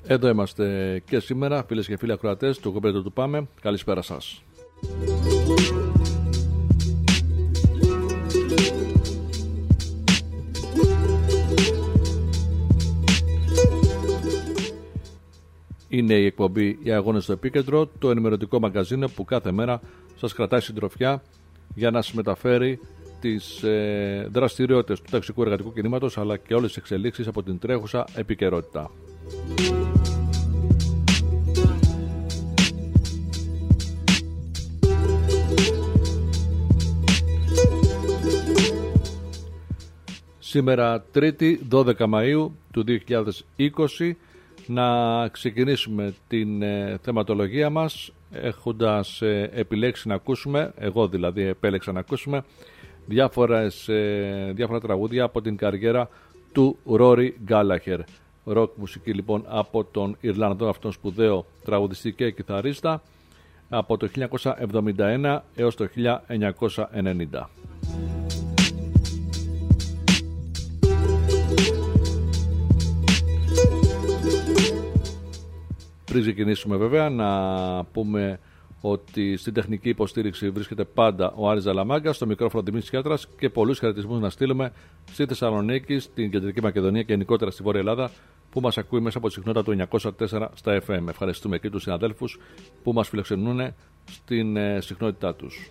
Εδώ είμαστε και σήμερα, φίλες και φίλοι ακροατές του Κομπέτο του Πάμε. Καλησπέρα σας. Είναι η εκπομπή «Οι Αγώνες στο Επίκεντρο», το ενημερωτικό μαγκαζίνο που κάθε μέρα σας κρατάει συντροφιά για να σας μεταφέρει τις δραστηριότητες του ταξικού εργατικού κινήματος αλλά και όλες τις εξελίξεις από την τρέχουσα επικαιρότητα. Σήμερα Τρίτη 12 Μαΐου του 2020 να ξεκινήσουμε την θεματολογία μας έχοντας επιλέξει να ακούσουμε, εγώ δηλαδή επέλεξα να ακούσουμε διάφορα τραγούδια από την καριέρα του Ρόρι Γκάλαχερ. Ροκ μουσική λοιπόν από τον Ιρλανδό αυτόν σπουδαίο τραγουδιστή και κιθαρίστα από το 1971 έως το 1990. Πριν ξεκινήσουμε βέβαια να πούμε ότι στην τεχνική υποστήριξη βρίσκεται πάντα ο Άρης Ζαλαμάγκας, στο μικρόφωνο Δημήτρης Κιάτρας και πολλούς χαιρετισμούς να στείλουμε στη Θεσσαλονίκη, στην Κεντρική Μακεδονία και γενικότερα στη Βόρεια Ελλάδα που μας ακούει μέσα από τη συχνότητα του 904 στα FM. Ευχαριστούμε και τους συναδέλφους που μας φιλοξενούν στην συχνότητά τους.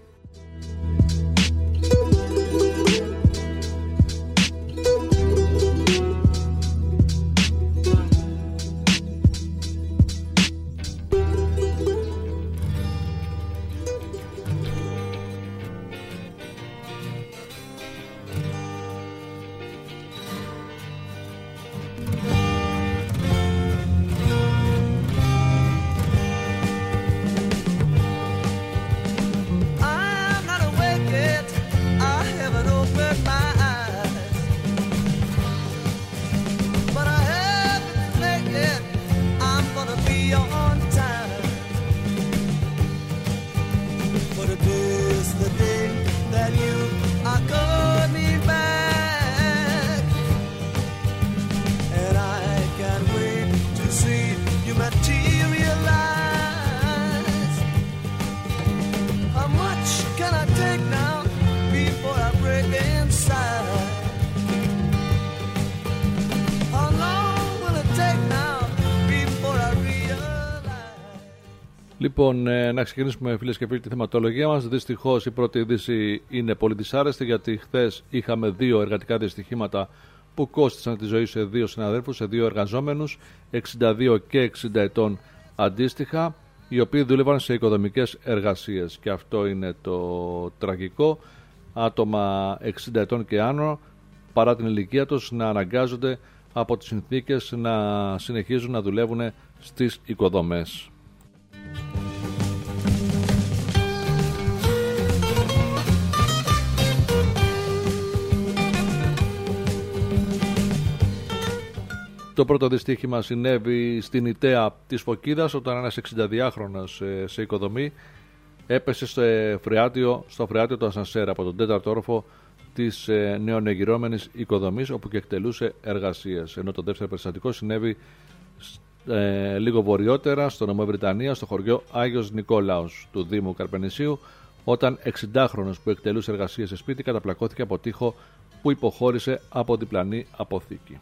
Λοιπόν, να ξεκινήσουμε φίλες και φίλοι τη θεματολογία μας. Δυστυχώς η πρώτη είδηση είναι πολύ δυσάρεστη γιατί χθες είχαμε δύο εργατικά δυστυχήματα που κόστησαν τη ζωή σε δύο συναδέλφους, σε δύο εργαζόμενους, 62 και 60 ετών αντίστοιχα, οι οποίοι δούλευαν σε οικοδομικές εργασίες. Και αυτό είναι το τραγικό. Άτομα 60 ετών και άνω, παρά την ηλικία τους, να αναγκάζονται από τις συνθήκες να συνεχίζουν να δουλεύουν στις οικοδομές. Το πρώτο δυστύχημα συνέβη στην Ιταία της Φωκίδας όταν ένας 62χρονος σε οικοδομή έπεσε στο φρεάτιο του ασανσέρ από τον τέταρτο όροφο της νεονεγυρώμενης οικοδομής όπου και εκτελούσε εργασίες. Ενώ το δεύτερο περιστατικό συνέβη λίγο βορειότερα στο νομό Βρυτανία, στο χωριό Άγιος Νικόλαος του Δήμου Καρπενησίου, όταν 60χρονος που εκτελούσε εργασίες σε σπίτι καταπλακώθηκε από τοίχο που υποχώρησε από διπλανή αποθήκη.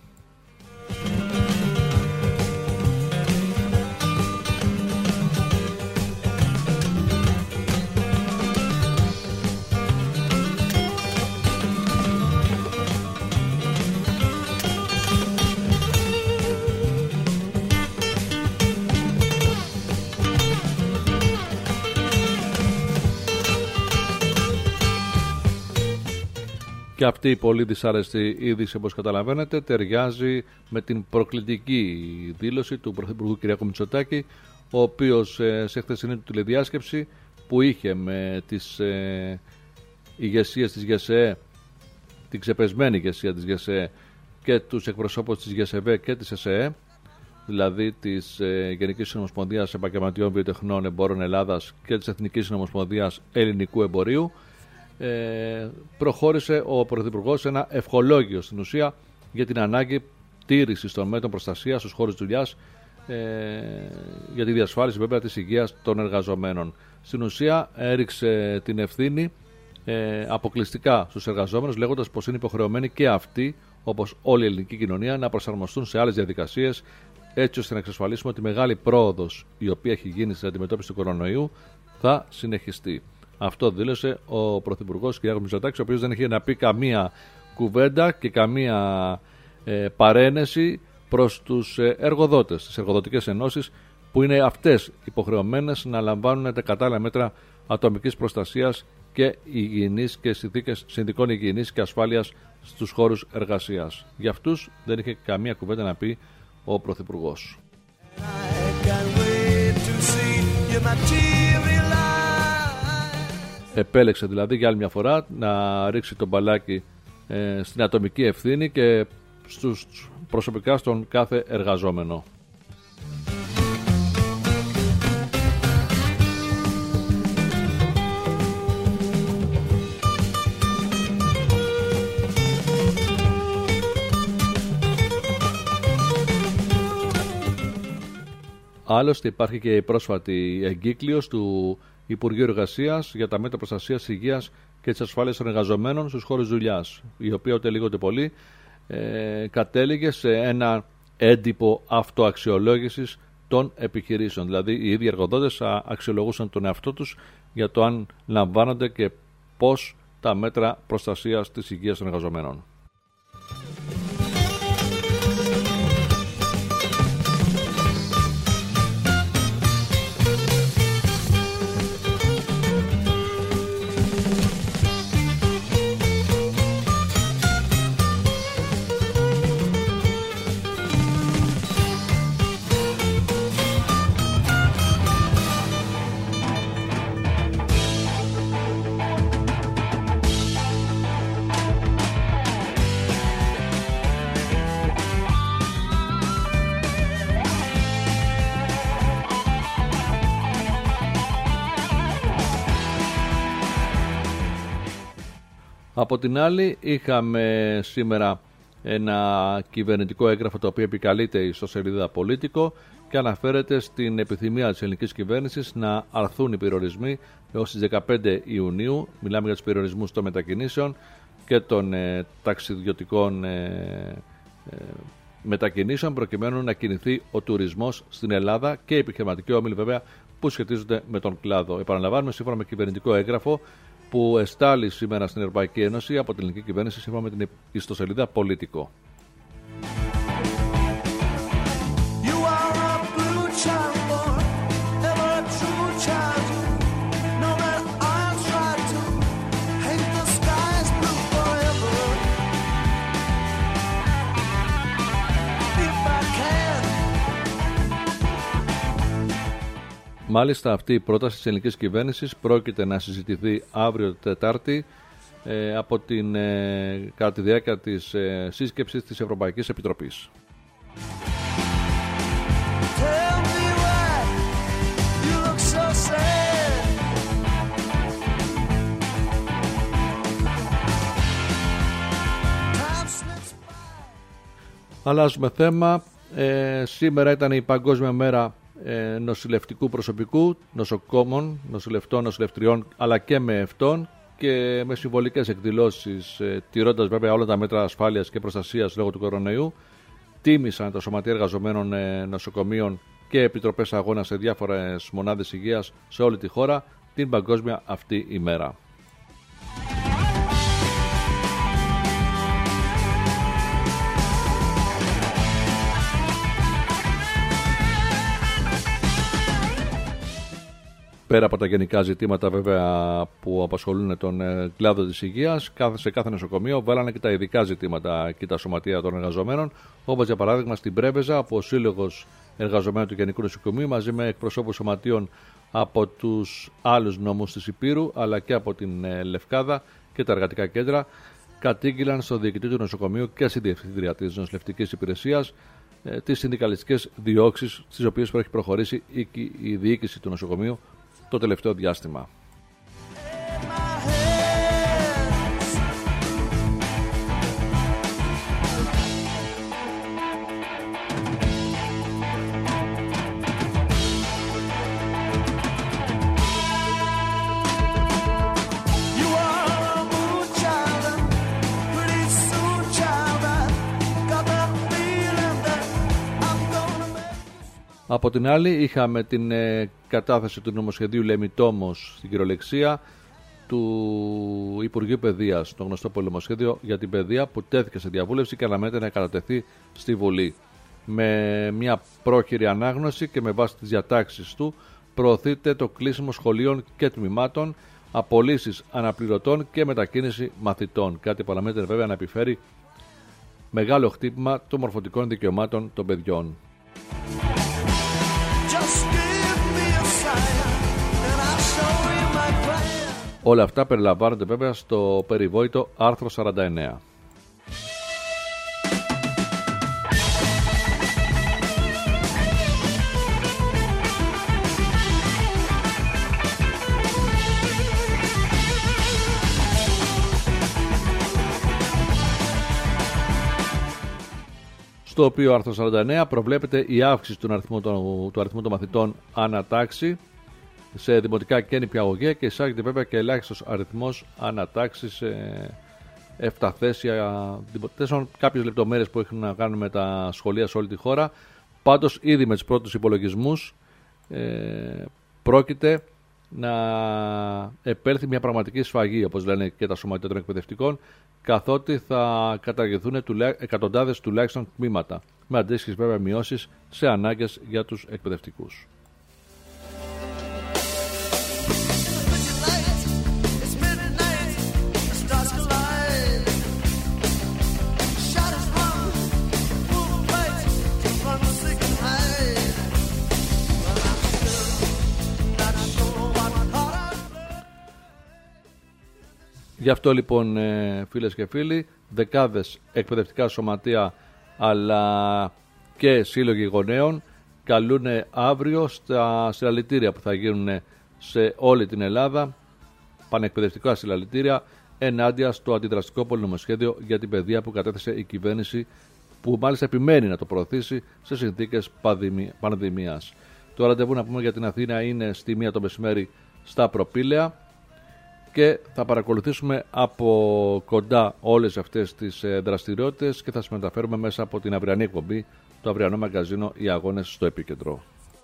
Και αυτή η πολύ δυσάρεστη είδηση, όπως καταλαβαίνετε, ταιριάζει με την προκλητική δήλωση του Πρωθυπουργού κ. Μητσοτάκη, ο οποίος σε χθεσινή του τηλεδιάσκεψη που είχε με τις ηγεσίες της ΓΕΣΕΕ, την ξεπεσμένη ηγεσία της ΓΕΣΕΕ και τους εκπροσώπους της ΓΕΣΕΒΕ και της ΕΣΕΕ, δηλαδή της Γενικής Συνομοσπονδίας Επαγγελματιών Βιοτεχνών Εμπόρων Ελλάδας και της Εθνικής Συνομοσπονδίας Ελληνικού Εμπορίου, προχώρησε ο Πρωθυπουργός σε ένα ευχολόγιο στην ουσία για την ανάγκη τήρησης των μέτρων προστασίας στους χώρους δουλειάς για τη διασφάλιση βέβαια της υγείας των εργαζομένων. Στην ουσία έριξε την ευθύνη αποκλειστικά στους εργαζόμενους, λέγοντας πως είναι υποχρεωμένοι και αυτοί, όπως όλη η ελληνική κοινωνία, να προσαρμοστούν σε άλλες διαδικασίες, έτσι ώστε να εξασφαλίσουμε ότι η μεγάλη πρόοδος η οποία έχει γίνει στην αντιμετώπιση του κορονοϊού θα συνεχιστεί. Αυτό δήλωσε ο Πρωθυπουργός κ. Μητσοτάκης, ο οποίος δεν είχε να πει καμία κουβέντα και καμία παρένεση προς τους εργοδότες, τις εργοδοτικές ενώσεις, που είναι αυτές υποχρεωμένες να λαμβάνουν τα κατάλληλα μέτρα ατομικής προστασίας και υγιεινής και συνθηκών υγιεινής και ασφάλειας στους χώρους εργασίας. Για αυτούς δεν είχε καμία κουβέντα να πει ο Πρωθυπουργός. Επέλεξε δηλαδή για άλλη μια φορά να ρίξει τον μπαλάκι στην ατομική ευθύνη και προσωπικά στον κάθε εργαζόμενο. Άλλωστε υπάρχει και η πρόσφατη εγκύκλειος του Υπουργείου Εργασίας για τα μέτρα προστασίας υγείας και της ασφάλειας των εργαζομένων στους χώρους δουλειάς, η οποία ούτε λίγο ούτε πολύ κατέληγε σε ένα έντυπο αυτοαξιολόγησης των επιχειρήσεων. Δηλαδή οι ίδιοι εργοδότες αξιολογούσαν τον εαυτό τους για το αν λαμβάνονται και πώς τα μέτρα προστασίας της υγείας των εργαζομένων. Από την άλλη είχαμε σήμερα ένα κυβερνητικό έγγραφο το οποίο επικαλείται η ιστοσελίδα Πολίτικο και αναφέρεται στην επιθυμία της ελληνικής κυβέρνησης να αρθούν οι περιορισμοί έως τις 15 Ιουνίου. Μιλάμε για τους περιορισμούς των μετακινήσεων και των ταξιδιωτικών μετακινήσεων, προκειμένου να κινηθεί ο τουρισμός στην Ελλάδα και οι επιχειρηματικοί όμιλοι βέβαια που σχετίζονται με τον κλάδο. Επαναλαμβάνουμε, σύμφωνα με κυβερνητικό έγγραφο που εστάλει σήμερα στην Ευρωπαϊκή Ένωση από την ελληνική κυβέρνηση, σύμφωνα με την ιστοσελίδα Πολίτικο. Μάλιστα αυτή η πρόταση της ελληνικής κυβέρνησης πρόκειται να συζητηθεί αύριο Τετάρτη κατά τη διάρκεια της σύσκεψης της Ευρωπαϊκής Επιτροπής. Αλλάζουμε θέμα. Σήμερα ήταν η Παγκόσμια Μέρα νοσηλευτικού προσωπικού, νοσοκόμων, νοσηλευτών, νοσηλευτριών, αλλά και μεευτών, και με συμβολικές εκδηλώσεις, τηρώντας βέβαια όλα τα μέτρα ασφάλειας και προστασίας λόγω του κορονοϊού, τίμησαν τα σωματεία εργαζομένων νοσοκομείων και επιτροπές αγώνα σε διάφορες μονάδες υγείας σε όλη τη χώρα την παγκόσμια αυτή ημέρα. Πέρα από τα γενικά ζητήματα βέβαια που απασχολούν τον κλάδο της υγείας, σε κάθε νοσοκομείο βάλανε και τα ειδικά ζητήματα και τα σωματεία των εργαζομένων, όπως για παράδειγμα στην Πρέβεζα, από ο Σύλλογος Εργαζομένων του Γενικού Νοσοκομείου μαζί με εκπροσώπους σωματείων από τους άλλους νόμους της Ηπείρου αλλά και από την Λευκάδα και τα εργατικά κέντρα, κατήγγειλαν στο διοικητή του νοσοκομείου και στη διευθύντρια της νοσηλευτικής υπηρεσίας τις συνδικαλιστικές διώξεις στις οποίες έχει προχωρήσει η διοίκηση του νοσοκομείου το τελευταίο διάστημα. Από την άλλη είχαμε την κατάθεση του νομοσχεδίου Λεμιτόμος στην κυριολεξία του Υπουργείου Παιδείας, το γνωστό πολυνομοσχέδιο για την παιδεία που τέθηκε σε διαβούλευση και αναμένεται να κατατεθεί στη Βουλή. Με μια πρόχειρη ανάγνωση και με βάση τις διατάξεις του προωθείται το κλείσιμο σχολείων και τμήματων, απολύσεις αναπληρωτών και μετακίνηση μαθητών. Κάτι που αναμένεται βέβαια να επιφέρει μεγάλο χτύπημα των μορφωτικών δικαιωμάτων των παιδιών. Όλα αυτά περιλαμβάνονται βέβαια στο περιβόητο άρθρο 49. Στο οποίο άρθρο 49 προβλέπεται η αύξηση του αριθμού των μαθητών ανατάξη σε δημοτικά και νηπιαγωγεία και εισάγεται βέβαια και ελάχιστος αριθμός ανατάξει σε 7 θέσια, κάποιες λεπτομέρειες που έχουν να κάνουν με τα σχολεία σε όλη τη χώρα. Πάντως ήδη με τους πρώτους υπολογισμούς πρόκειται να επέλθει μια πραγματική σφαγή, όπως λένε και τα σωματεία των εκπαιδευτικών, καθότι θα καταργηθούν εκατοντάδες τουλάχιστον τμήματα, με αντίστοιχες βέβαια μειώσεις σε ανάγκες για τους εκπαιδευτικούς. Γι' αυτό λοιπόν φίλες και φίλοι, δεκάδες εκπαιδευτικά σωματεία αλλά και σύλλογοι γονέων καλούν αύριο στα συλλαλητήρια που θα γίνουν σε όλη την Ελλάδα, πανεκπαιδευτικά συλλαλητήρια, ενάντια στο αντιδραστικό πολυνομοσχέδιο για την παιδεία που κατέθεσε η κυβέρνηση, που μάλιστα επιμένει να το προωθήσει σε συνθήκες πανδημίας. Το ραντεβού, να πούμε, για την Αθήνα είναι στη 1 το μεσημέρι στα Προπήλαια και θα παρακολουθήσουμε από κοντά όλες αυτές τις δραστηριότητες και θα σας μεταφέρουμε μέσα από την αυριανή εκπομπή, το αυριανό μαγκαζίνο «Οι Αγώνες στο Επίκεντρο».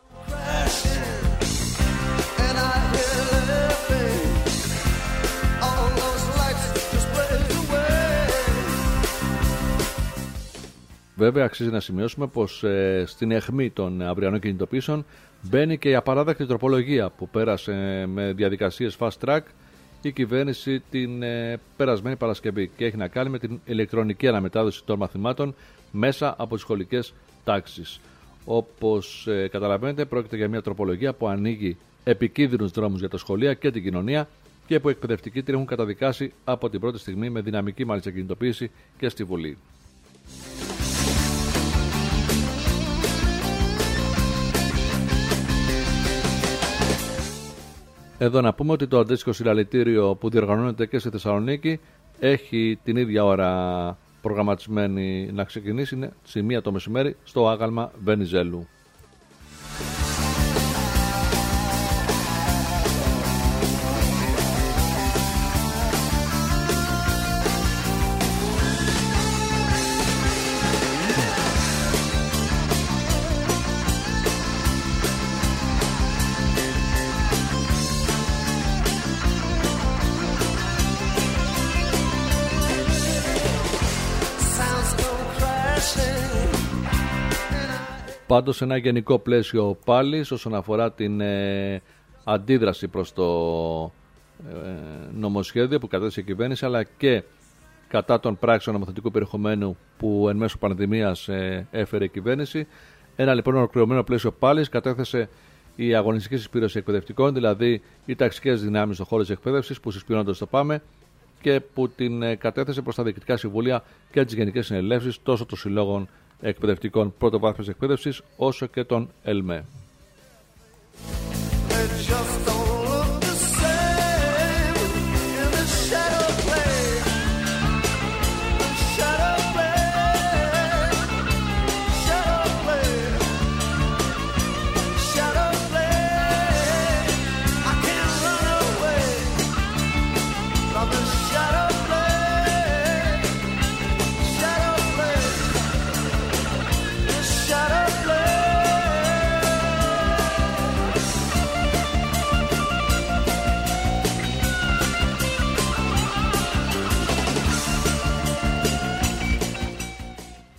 Βέβαια, αξίζει να σημειώσουμε πως στην αιχμή των αυριανών κινητοποίησεων μπαίνει και η απαράδεκτη τροπολογία που πέρασε με διαδικασίες fast track η κυβέρνηση την περασμένη Παρασκευή και έχει να κάνει με την ηλεκτρονική αναμετάδοση των μαθημάτων μέσα από τις σχολικές τάξεις. Όπως καταλαβαίνετε, πρόκειται για μια τροπολογία που ανοίγει επικίνδυνους δρόμους για τα σχολεία και την κοινωνία και που οι εκπαιδευτικοί την έχουν καταδικάσει από την πρώτη στιγμή με δυναμική μάλιστα κινητοποίηση και στη Βουλή. Εδώ να πούμε ότι το αντίστοιχο συλλαλητήριο που διοργανώνεται και στη Θεσσαλονίκη έχει την ίδια ώρα προγραμματισμένη να ξεκινήσει, είναι στη 1 το μεσημέρι στο άγαλμα Βενιζέλου. Πάντως σε ένα γενικό πλαίσιο πάλι όσον αφορά την αντίδραση προς το νομοσχέδιο που κατέθεσε η κυβέρνηση, αλλά και κατά των πράξεων νομοθετικού περιεχομένου που εν μέσω πανδημίας έφερε η κυβέρνηση. Ένα λοιπόν ολοκληρωμένο πλαίσιο πάλι κατέθεσε η Αγωνιστική Συσπήρωση Εκπαιδευτικών, δηλαδή οι ταξικές δυνάμεις στον χώρο της εκπαίδευσης που συσπηρώνονται στο ΠΑΜΕ και που την κατέθεσε προς τα διοικητικά συμβούλια και τις γενικές συνελεύσεις τόσο των συλλόγων εκπαιδευτικών πρωτοβάθμιας εκπαίδευσης όσο και των ΕΛΜΕ.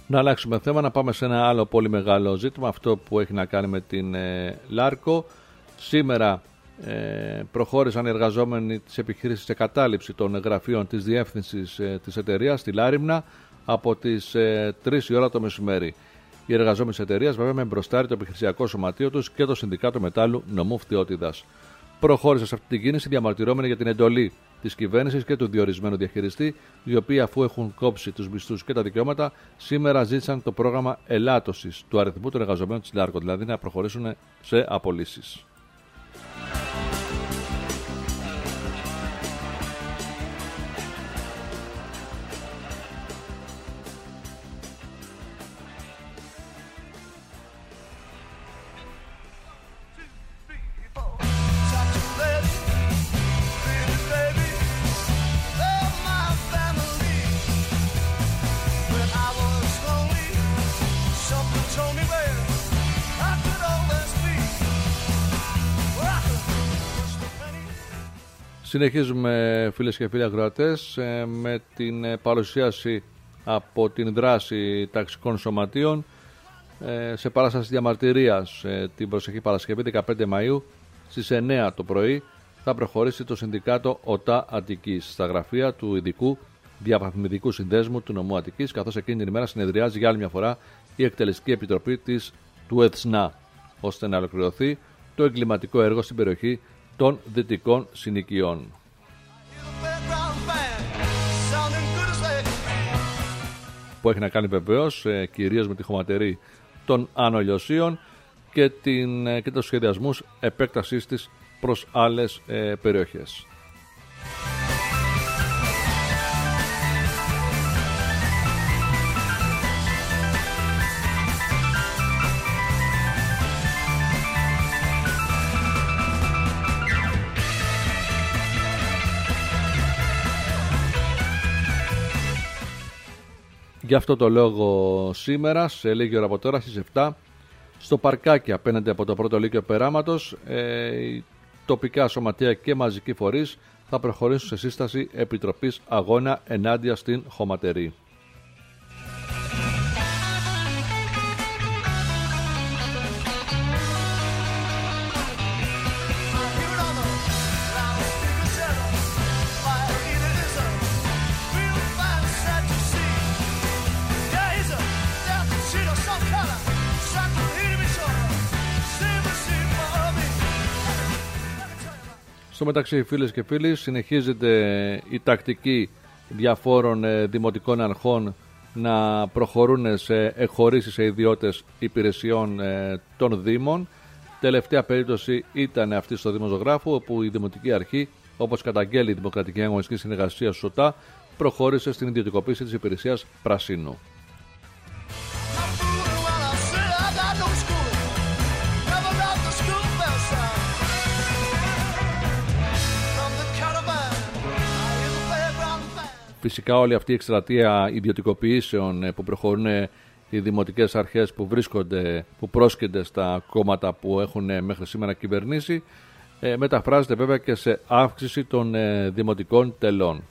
Να αλλάξουμε θέμα, να πάμε σε ένα άλλο πολύ μεγάλο ζήτημα, αυτό που έχει να κάνει με την Λάρκο. Σήμερα προχώρησαν οι εργαζόμενοι της επιχείρησης σε κατάληψη των γραφείων της διεύθυνσης της εταιρείας στη Λάριμνα από τις 3 η ώρα το μεσημέρι. Οι εργαζόμενοι της εταιρείας, βέβαια, με μπροστάρι το επιχειρησιακό σωματείο τους και το Συνδικάτο Μετάλλου Νομού Φτιότητας. Προχώρησαν σε αυτή την κίνηση διαμαρτυρόμενοι για την εντολή της κυβέρνησης και του διορισμένου διαχειριστή, οι οποίοι, αφού έχουν κόψει τους μισθούς και τα δικαιώματα, σήμερα ζήτησαν το πρόγραμμα ελάττωσης του αριθμού των εργαζομένων της Λάρκο, δηλαδή να προχωρήσουν σε απολύσεις. Συνεχίζουμε, φίλες και φίλοι ακροατές, με την παρουσίαση από την δράση ταξικών σωματείων σε παράσταση διαμαρτυρίας την προσεχή Παρασκευή 15 Μαΐου στις 9 το πρωί. Θα προχωρήσει το Συνδικάτο ΟΤΑ Αττικής στα γραφεία του Ειδικού Διαβαθμιδικού Συνδέσμου του Νομού Αττικής, καθώς εκείνη την ημέρα συνεδριάζει για άλλη μια φορά η Εκτελεστική Επιτροπή του ΕΤΣΝΑ, ώστε να ολοκληρωθεί το εγκληματικό έργο στην περιοχή των Δυτικών Συνοικιών. Που έχει να κάνει βεβαίως κυρίως με τη χωματερή των Άνω Λιωσίων και τους σχεδιασμούς επέκτασής της προς άλλες περιοχές. Γι' αυτό το λόγο σήμερα, σε λίγη ώρα από τώρα, στις 7, στο παρκάκι απέναντι από το πρώτο λύκειο Περάματος, οι τοπικά σωματεία και μαζικοί φορείς θα προχωρήσουν σε σύσταση επιτροπής αγώνα ενάντια στην χωματερή. Στο μεταξύ, φίλες και φίλοι, συνεχίζεται η τακτική διαφόρων δημοτικών αρχών να προχωρούν σε εκχωρήσεις σε ιδιώτες υπηρεσιών των Δήμων. Τελευταία περίπτωση ήταν αυτή στο Δήμο Ζωγράφου, όπου η Δημοτική Αρχή, όπως καταγγέλει η Δημοκρατική Αγωνιστική Συνεργασία ΣΟΤΑ, προχώρησε στην ιδιωτικοποίηση της υπηρεσίας Πρασίνου. Φυσικά όλη αυτή η εκστρατεία ιδιωτικοποιήσεων που προχωρούν οι δημοτικές αρχές που πρόσκυνται στα κόμματα που έχουν μέχρι σήμερα κυβερνήσει, μεταφράζεται βέβαια και σε αύξηση των δημοτικών τελών.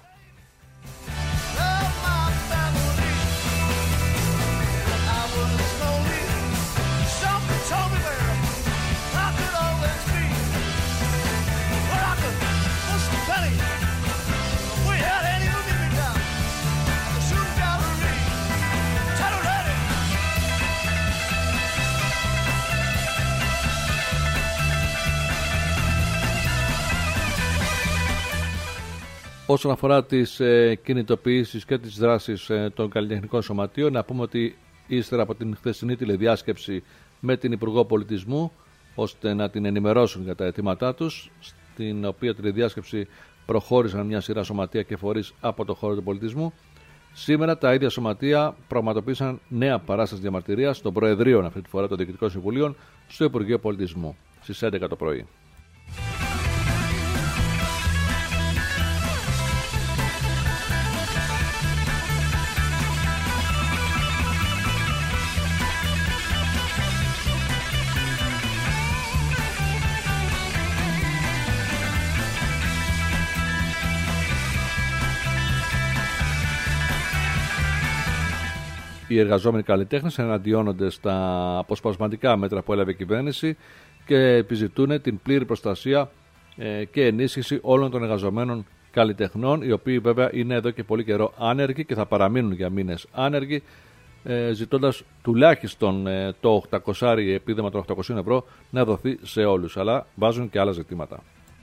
Όσον αφορά τις κινητοποιήσεις και τις δράσεις των καλλιτεχνικών σωματείων, να πούμε ότι ύστερα από την χθεσινή τηλεδιάσκεψη με την Υπουργό Πολιτισμού, ώστε να την ενημερώσουν για τα αιτήματά τους, στην οποία τηλεδιάσκεψη προχώρησαν μια σειρά σωματεία και φορείς από το χώρο του πολιτισμού, σήμερα τα ίδια σωματεία πραγματοποίησαν νέα παράσταση διαμαρτυρίας των Προεδρίων, αυτή τη φορά των Διοικητικών Συμβουλίων, στο Υπουργείο Πολιτισμού στις 11 το πρωί. Οι εργαζόμενοι καλλιτέχνες εναντιώνονται στα αποσπασματικά μέτρα που έλαβε η κυβέρνηση και επιζητούν την πλήρη προστασία και ενίσχυση όλων των εργαζομένων καλλιτεχνών, οι οποίοι βέβαια είναι εδώ και πολύ καιρό άνεργοι και θα παραμείνουν για μήνες άνεργοι, ζητώντας τουλάχιστον το 800 επίδομα των 800 ευρώ να δοθεί σε όλους, αλλά βάζουν και άλλα ζητήματα.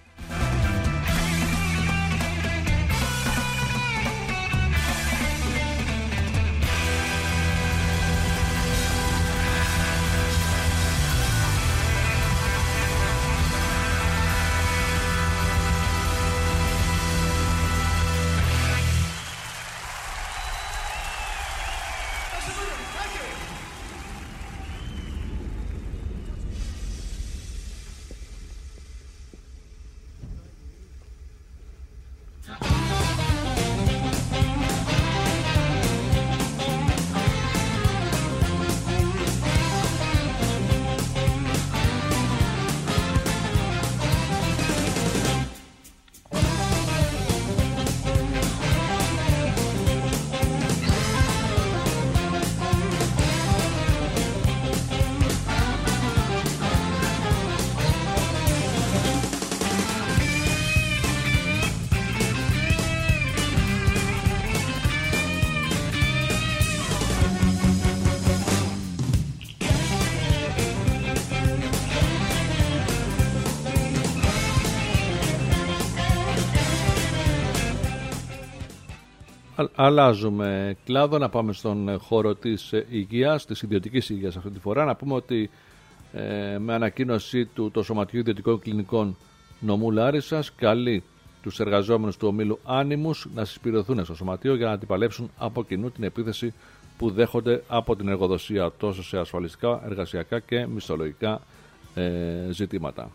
Αλλάζουμε κλάδο, να πάμε στον χώρο της υγείας, της ιδιωτικής υγείας αυτή τη φορά. Να πούμε ότι με ανακοίνωσή του το Σωματείο Ιδιωτικών Κλινικών Νομού Λάρισσας καλεί τους εργαζόμενους του ομίλου Άνιμους να συσπηρωθούν στο Σωματείο για να αντιπαλέψουν από κοινού την επίθεση που δέχονται από την εργοδοσία τόσο σε ασφαλιστικά, εργασιακά και μισθολογικά ζητήματα.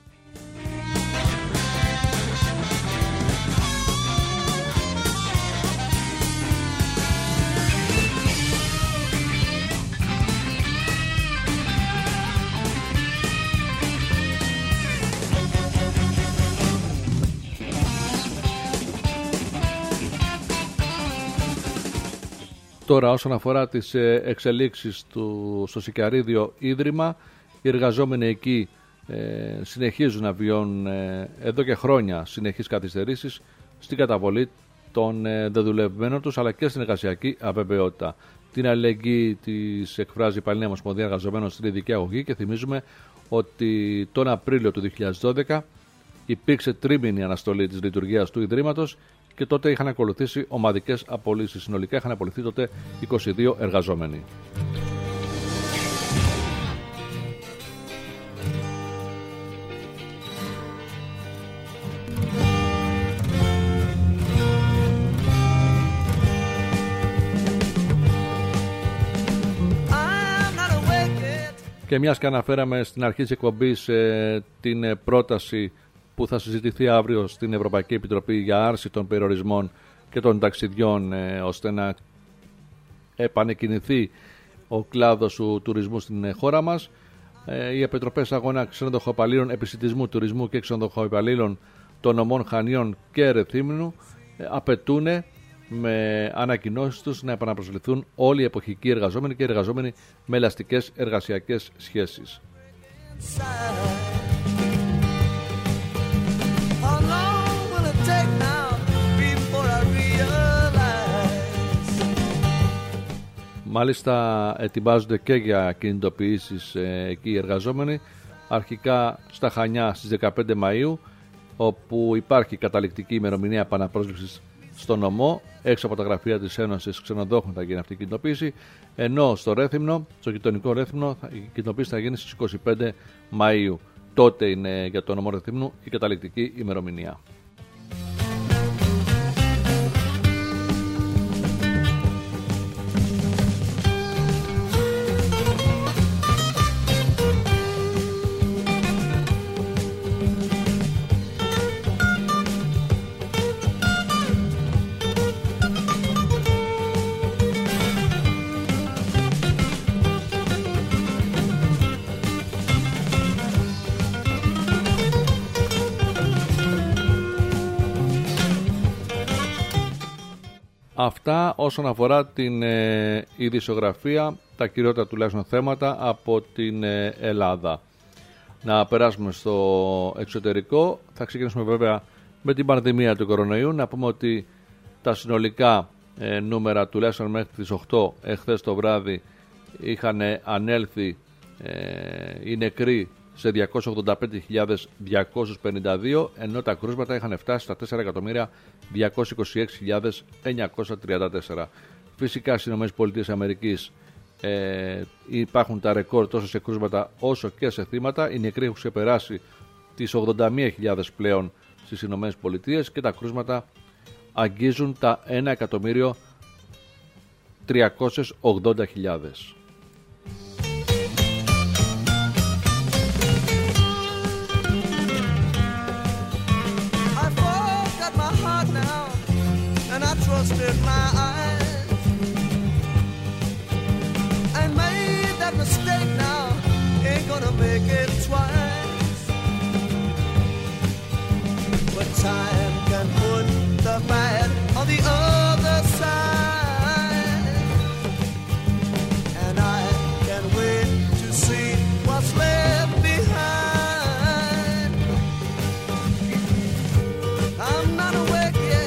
Τώρα, όσον αφορά τις εξελίξεις στο Σικαρίδιο Ίδρυμα, οι εργαζόμενοι εκεί συνεχίζουν να βιώνουν εδώ και χρόνια συνεχείς καθυστερήσεις στην καταβολή των δεδουλευμένων τους, αλλά και στην εργασιακή αβεβαιότητα. Την αλληλεγγύη της εκφράζει η Παλαιά Ομοσπονδία Εργαζομένων στην ειδική αγωγή και θυμίζουμε ότι τον Απρίλιο του 2012 υπήρξε τρίμηνη αναστολή της λειτουργίας του Ιδρύματος και τότε είχαν ακολουθήσει ομαδικές απολύσεις. Συνολικά είχαν απολυθεί τότε 22 εργαζόμενοι. Και μιας και αναφέραμε στην αρχή της εκπομπής την πρόταση που θα συζητηθεί αύριο στην Ευρωπαϊκή Επιτροπή για άρση των περιορισμών και των ταξιδιών ώστε να επανεκκινηθεί ο κλάδος του τουρισμού στην χώρα μας. Οι επιτροπές αγώνα ξενοδοχοϊπαλλήλων, επισιτισμού, τουρισμού και ξενοδοχοϊπαλλήλων των νομών Χανίων και Ρεθύμνου απαιτούν με ανακοινώσεις τους να επαναπροσληφθούν όλοι οι εποχικοί εργαζόμενοι και εργαζόμενοι με ελαστικές εργασιακές σχέσεις. Μάλιστα ετοιμάζονται και για κινητοποιήσεις εκεί οι εργαζόμενοι, αρχικά στα Χανιά στις 15 Μαΐου, όπου υπάρχει καταληκτική ημερομηνία επαναπρόσληψης στο νομό. Έξω από τα γραφεία της Ένωσης Ξενοδόχων θα γίνει αυτή η κινητοποίηση, ενώ στο Ρέθυμνο, στο γειτονικό Ρέθυμνο, η κινητοποίηση θα γίνει στις 25 Μαΐου. Τότε είναι για το νομό Ρεθύμνου η καταληκτική ημερομηνία. Αυτά όσον αφορά την ειδησιογραφία, τα κυριότερα τουλάχιστον θέματα από την Ελλάδα. Να περάσουμε στο εξωτερικό. Θα ξεκινήσουμε βέβαια με την πανδημία του κορονοϊού. Να πούμε ότι τα συνολικά νούμερα τουλάχιστον μέχρι τις 8 εχθές το βράδυ είχαν ανέλθει οι νεκροί σε 285.252, ενώ τα κρούσματα είχαν φτάσει στα 4.226.934. Φυσικά στις ΗΠΑ υπάρχουν τα ρεκόρ τόσο σε κρούσματα όσο και σε θύματα. Οι νεκροί έχουν ξεπεράσει τις 81.000 πλέον στις ΗΠΑ και τα κρούσματα αγγίζουν τα 1.380.000. Trusted my eyes and made that mistake. Now ain't gonna make it twice, but time can put the bad on the other side, and I can't wait to see what's left behind. I'm not awake yet.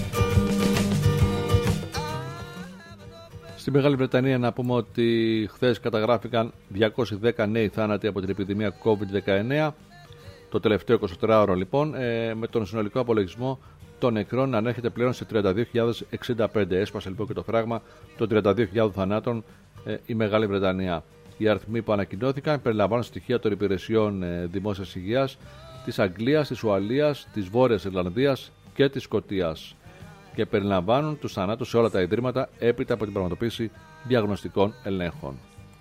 Στη Μεγάλη Βρετανία να πούμε ότι χθες καταγράφηκαν 210 νέοι θάνατοι από την επιδημία COVID-19 το τελευταίο 24ωρο λοιπόν, με τον συνολικό απολογισμό των νεκρών να ανέρχεται πλέον σε 32.065. Έσπασε λοιπόν και το φράγμα των 32.000 θανάτων η Μεγάλη Βρετανία. Οι αριθμοί που ανακοινώθηκαν περιλαμβάνουν στοιχεία των υπηρεσιών δημόσιας υγείας της Αγγλίας, της Ουαλίας, της Βόρειας Ιρλανδίας και της Σκωτίας και περιλαμβάνουν τους θανάτους σε όλα τα ιδρύματα έπειτα από την πραγματοποίηση διαγνωστικών ελέγχων.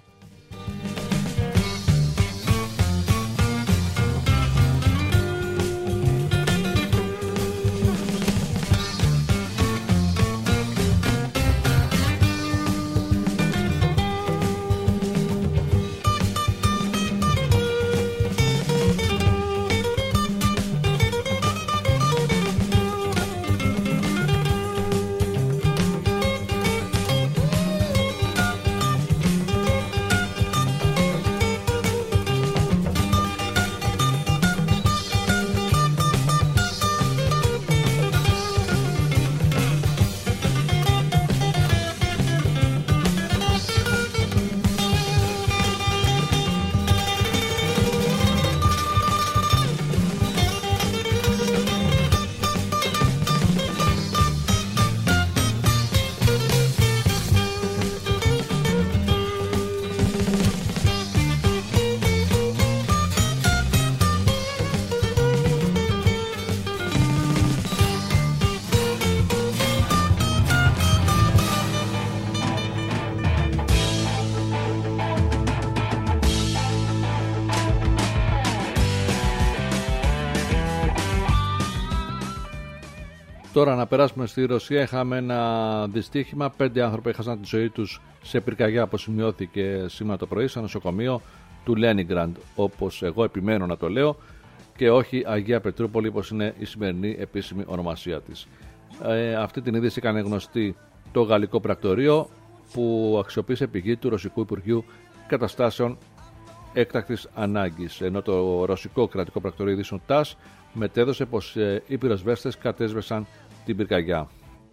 Τώρα να περάσουμε στη Ρωσία. Είχαμε ένα δυστύχημα. 5 άνθρωποι έχασαν τη ζωή τους σε πυρκαγιά, όπως σημειώθηκε σήμερα το πρωί, στο νοσοκομείο του Λένιγκραντ, όπως εγώ επιμένω να το λέω, και όχι Αγία Πετρούπολη, όπως είναι η σημερινή επίσημη ονομασία της. Αυτή την είδηση έκανε γνωστή το γαλλικό πρακτορείο, που αξιοποίησε πηγή του Ρωσικού Υπουργείου Καταστάσεων Έκτακτης Ανάγκης, ενώ το ρωσικό κρατικό πρακτορείο ειδήσεων ΤΑΣ μετέδωσε πως οι πυροσβέστες κατέσβεσαν την πυρκαγιά.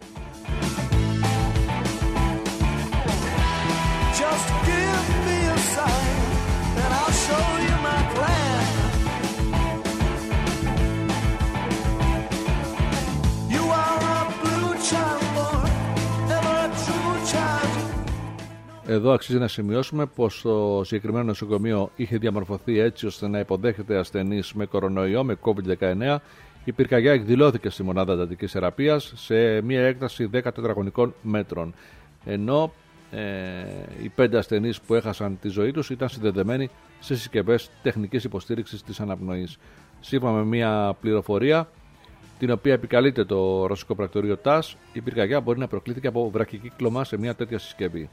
Εδώ αξίζει να σημειώσουμε πως το συγκεκριμένο νοσοκομείο είχε διαμορφωθεί έτσι ώστε να υποδέχεται ασθενείς με κορονοϊό, με COVID-19. Η πυρκαγιά εκδηλώθηκε στη μονάδα εντατικής θεραπείας σε μια έκταση 10 τετραγωνικών μέτρων. Ενώ οι 5 ασθενείς που έχασαν τη ζωή τους ήταν συνδεδεμένοι σε συσκευές τεχνικής υποστήριξης της αναπνοής. Σύμφωνα με μια πληροφορία, την οποία επικαλείται το ρωσικό πρακτορείο ΤΑΣ, η πυρκαγιά μπορεί να προκλήθηκε από βραχικύκλωμα σε μια τέτοια συσκευή.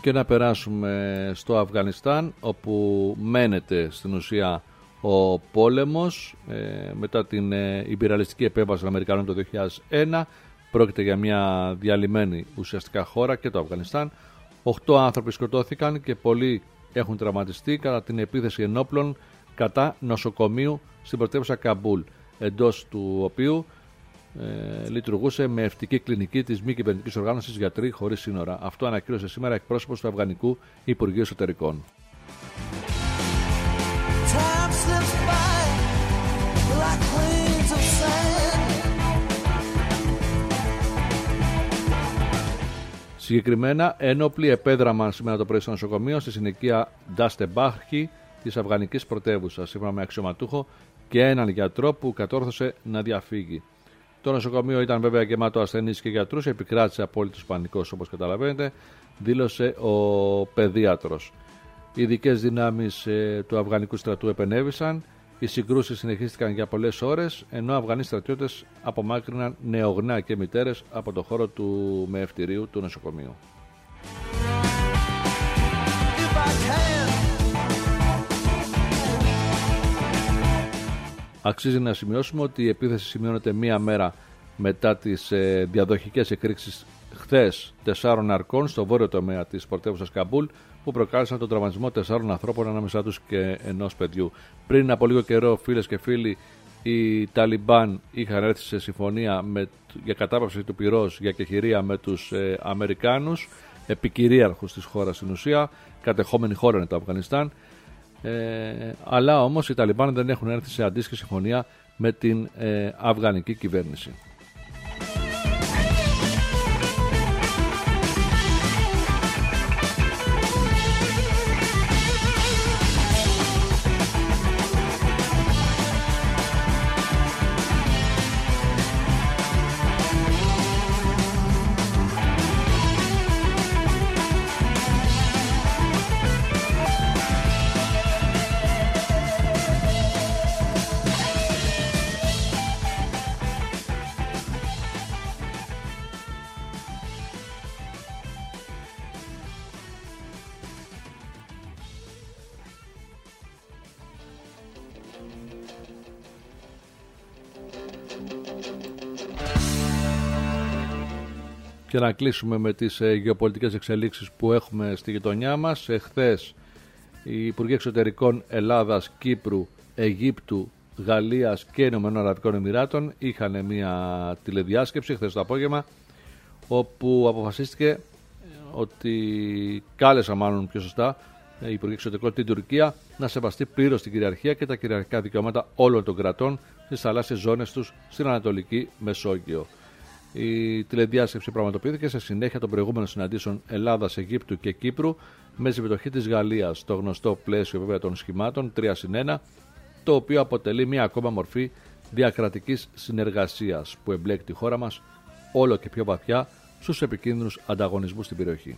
Και να περάσουμε στο Αφγανιστάν, όπου μένεται στην ουσία ο πόλεμος μετά την ιμπεριαλιστική επέμβαση των Αμερικανών το 2001. Πρόκειται για μια διαλυμένη ουσιαστικά χώρα και το Αφγανιστάν. 8 άνθρωποι σκοτώθηκαν και πολλοί έχουν τραυματιστεί κατά την επίθεση ενόπλων κατά νοσοκομείου στην πρωτεύουσα Καμπούλ, εντός του οποίου λειτουργούσε με ευτική κλινική της μη κυβερνητικής οργάνωσης Γιατροί Χωρίς Σύνορα. Αυτό ανακοίνωσε σήμερα εκπρόσωπος του Αφγανικού Υπουργείου Εσωτερικών. Συγκεκριμένα, ένοπλοι επέδραμαν σήμερα το πρωί στο νοσοκομείο στη συνοικία Ντάστεμπάχη της Αφγανικής πρωτεύουσας, σύμφωνα με αξιωματούχο και έναν γιατρό που κατόρθωσε να διαφύγει. Το νοσοκομείο ήταν βέβαια γεμάτο ασθενείς και γιατρούς, επικράτησε απόλυτος πανικός όπως καταλαβαίνετε, δήλωσε ο παιδίατρος. Οι ειδικές δυνάμεις του Αφγανικού στρατού επενέβησαν, οι συγκρούσεις συνεχίστηκαν για πολλές ώρες, ενώ Αφγανοί στρατιώτες απομάκρυναν νεογνά και μητέρες από το χώρο του μεευτηρίου του νοσοκομείου. Αξίζει να σημειώσουμε ότι η επίθεση σημειώνεται μία μέρα μετά τις διαδοχικές εκρήξεις χθες 4 ναρκών στο βόρειο τομέα της πρωτεύουσας Καμπούλ, που προκάλεσαν τον τραυματισμό 4 ανθρώπων, ανάμεσά τους και ενός παιδιού. Πριν από λίγο καιρό, φίλες και φίλοι, οι Ταλιμπάν είχαν έρθει σε συμφωνία για κατάπαυση του πυρός για κεχηρία με τους Αμερικάνους, επικυρίαρχους της χώρας στην ουσία, κατεχόμενη χώρα είναι το Αφγανιστάν. Αλλά όμως οι Ταλιμπάν δεν έχουν έρθει σε αντίστοιχη συμφωνία με την αφγανική κυβέρνηση. Και να κλείσουμε με τις γεωπολιτικές εξελίξεις που έχουμε στη γειτονιά μας. Εχθές οι Υπουργοί Εξωτερικών Ελλάδας, Κύπρου, Αιγύπτου, Γαλλίας και Ηνωμένων Αραβικών Εμιράτων είχαν μια τηλεδιάσκεψη χθες το απόγευμα, όπου αποφασίστηκε ότι κάλεσαν, μάλλον πιο σωστά, οι Υπουργοί Εξωτερικών την Τουρκία να σεβαστεί πλήρως την κυριαρχία και τα κυριαρχικά δικαιώματα όλων των κρατών στις θαλάσσιες ζώνες τους στην Ανατολική Μεσόγειο. Η τηλεδιάσκεψη πραγματοποιήθηκε σε συνέχεια των προηγούμενων συναντήσεων Ελλάδας, Αιγύπτου και Κύπρου, με συμμετοχή της Γαλλίας, στο γνωστό πλαίσιο βέβαια των σχημάτων 3+1, το οποίο αποτελεί μια ακόμα μορφή διακρατικής συνεργασίας που εμπλέκει τη χώρα μας όλο και πιο βαθιά στους επικίνδυνους ανταγωνισμούς στην περιοχή.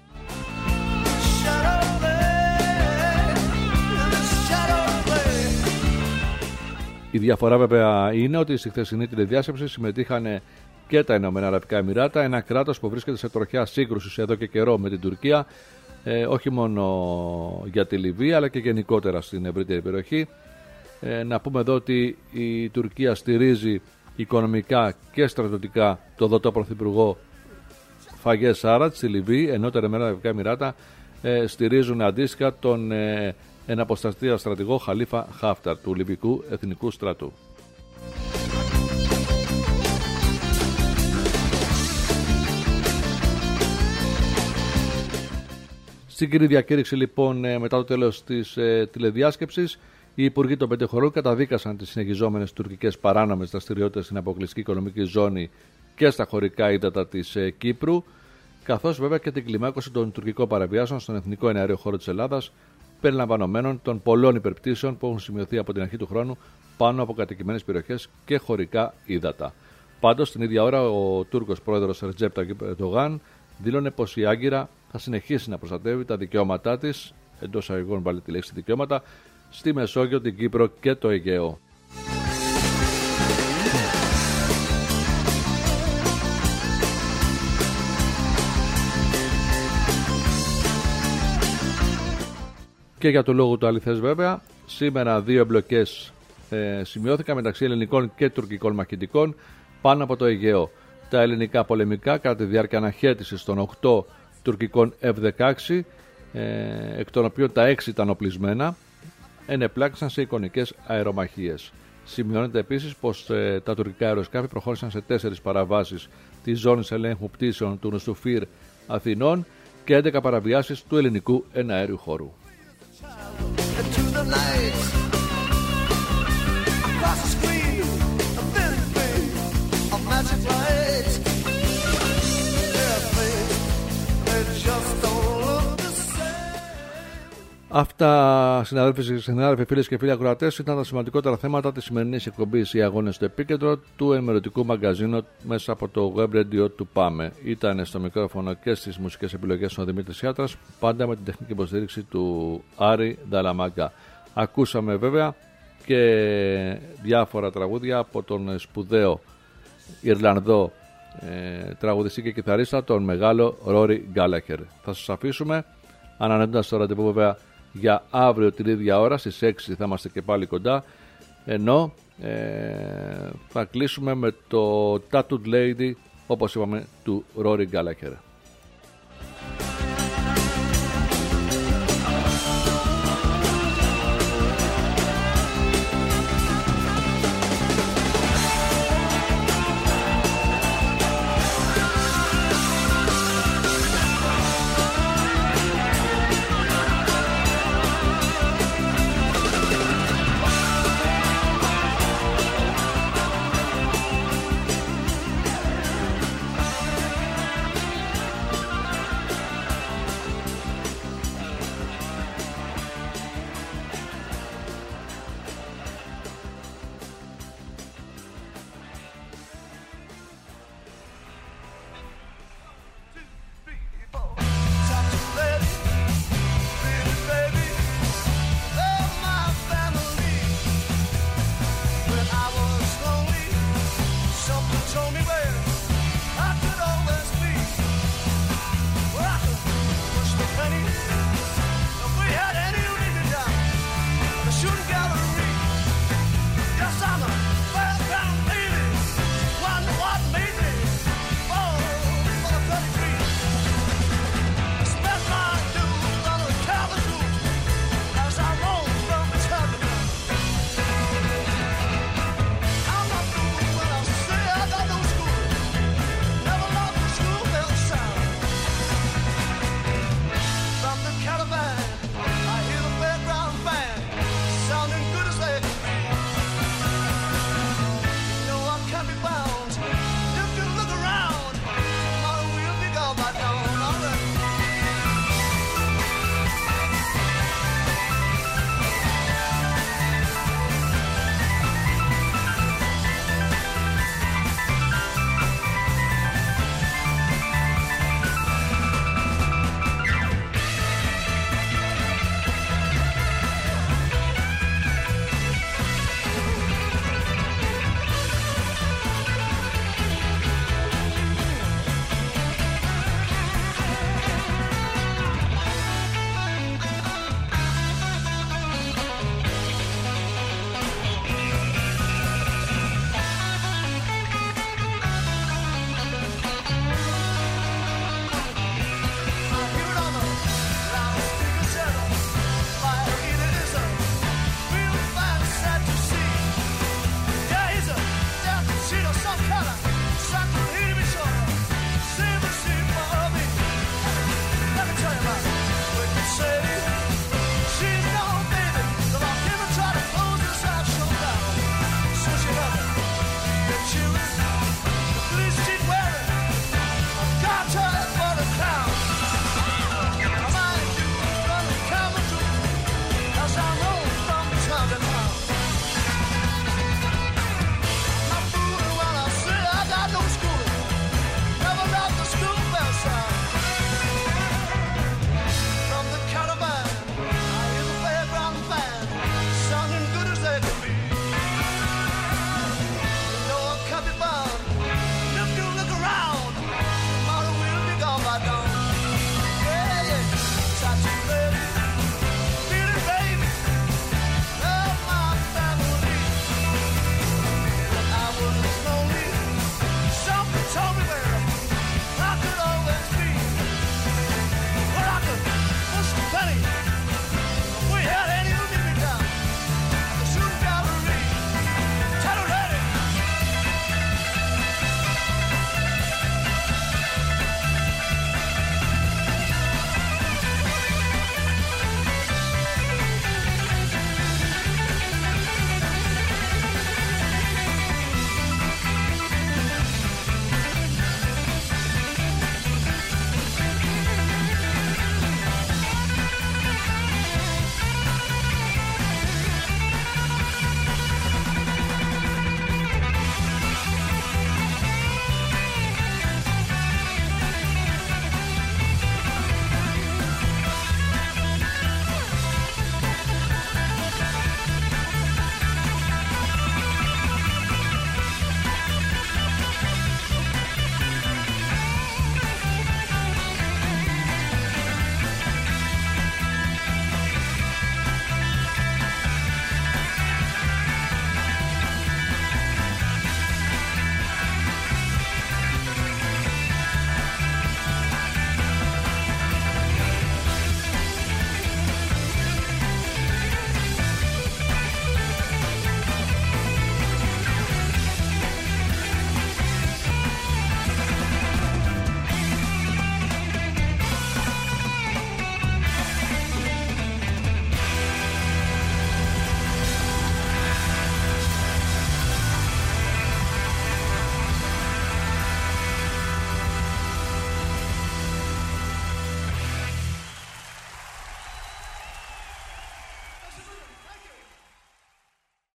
Η διαφορά βέβαια είναι ότι στη χθεσινή τηλεδιάσκεψη συμμετείχαν και τα Ηνωμένα Αραβικά Εμιράτα, ένα κράτος που βρίσκεται σε τροχιά σύγκρουσης εδώ και καιρό με την Τουρκία, όχι μόνο για τη Λιβύη αλλά και γενικότερα στην ευρύτερη περιοχή. Να πούμε εδώ ότι η Τουρκία στηρίζει οικονομικά και στρατιωτικά το δοτό πρωθυπουργό Φαγέ Σάρατ στη Λιβύη, ενώ τα Ηνωμένα Αραβικά Εμιράτα στηρίζουν αντίστοιχα τον εναποσταστήρα στρατηγό Χαλίφα Χάφταρ του Λιβυκού Εθνικού Στρατού. Στην κοινή διακήρυξη λοιπόν μετά το τέλος της τηλεδιάσκεψης, οι υπουργοί των 5 χωρών καταδίκασαν τις συνεχιζόμενες τουρκικές παράνομες δραστηριότητες στην αποκλειστική οικονομική ζώνη και στα χωρικά ύδατα της Κύπρου, καθώς βέβαια και την κλιμάκωση των τουρκικών παραβιάσεων στον εθνικό εναέριο χώρο της Ελλάδας, περιλαμβανομένων των πολλών υπερπτήσεων που έχουν σημειωθεί από την αρχή του χρόνου πάνω από κατοικημένες περιοχές και χωρικά ύδατα. Πάντως, την ίδια ώρα, ο Τούρκος πρόεδρος Ρετζέπ Ταγιπ Ερντογάν δήλωνε πως η Άγκυρα θα συνεχίσει να προστατεύει τα δικαιώματά της, εντός αγωγών βάλει τη λέξη δικαιώματα, στη Μεσόγειο, την Κύπρο και το Αιγαίο. Και για το λόγο του αληθές βέβαια, σήμερα 2 εμπλοκές σημειώθηκαν μεταξύ ελληνικών και τουρκικών μαχητικών πάνω από το Αιγαίο. Τα ελληνικά πολεμικά κατά τη διάρκεια αναχέτησης των 8 τουρκικών F-16, εκ των οποίων τα 6 ήταν οπλισμένα, ενεπλάκησαν σε εικονικές αερομαχίες. Σημειώνεται επίσης πως τα τουρκικά αεροσκάφη προχώρησαν σε 4 παραβάσεις της ζώνης ελέγχου πτήσεων του Νουστουφίρ Αθηνών και 11 παραβιάσεις του ελληνικού εναέριου χώρου. Αυτά, συνάδελφοι, φίλες και φίλοι ακροατές, ήταν τα σημαντικότερα θέματα της σημερινής εκπομπής «Οι Αγώνες στο Επίκεντρο» του ενημερωτικού μαγκαζίνου μέσα από το web radio του ΠΑΜΕ. Ήταν στο μικρόφωνο και στις μουσικές επιλογές ο Δημήτρης Ιάτρας, πάντα με την τεχνική υποστήριξη του Άρη Νταλαμάγκα. Ακούσαμε βέβαια και διάφορα τραγούδια από τον σπουδαίο Ιρλανδό τραγουδιστή και κιθαρίστα, τον μεγάλο Ρόρι Γκάλαχερ. Θα σας αφήσουμε ανανεώντας το ραντεβού βέβαια για αύριο την ίδια ώρα στις 6 θα είμαστε και πάλι κοντά, ενώ θα κλείσουμε με το Tattooed Lady, όπως είπαμε, του Rory Gallagher.